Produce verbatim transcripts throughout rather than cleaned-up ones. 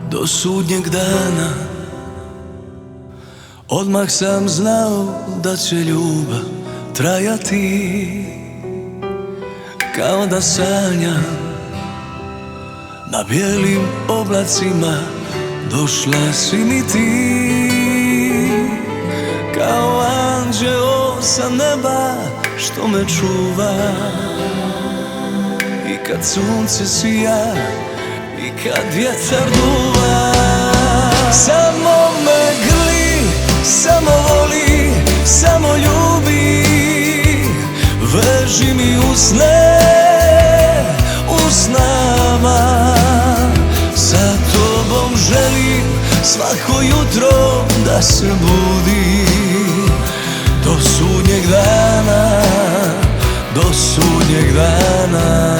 do sudnjeg dana. Odmah sam znao da će ljubav trajati, kao da sanjam na bijelim oblacima. Došla si mi ti, kao anđeo sa neba što me čuva. I kad sunce sija i kad vjetar duva, samo me grli, samo voli, samo ljubi. Veži mi usne u snama, sa tobom želim svako jutro da se budim. Do sudnjeg dana, do sudnjeg dana.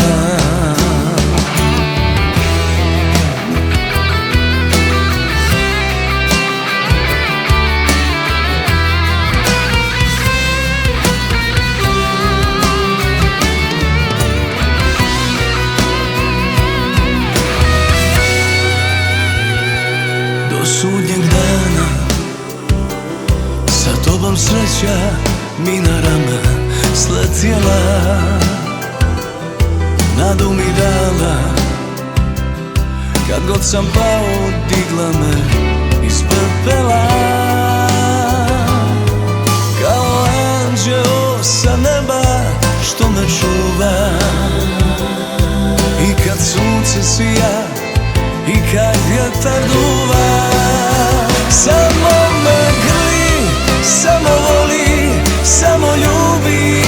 Do sudnjeg dana, sa tobom sreća mi na rame sletjela, nadu mi dala. Kad god sam pao, digla me iz pepela, kao anđeo sa neba što me čuva. I kad sunce sija i kad vjetar duva, samo me grli, samo voli, samo ljubi.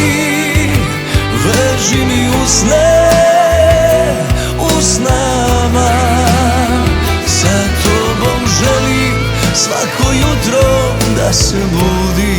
Veži mi usne u snama, sa tobom želim svako jutro da se budim.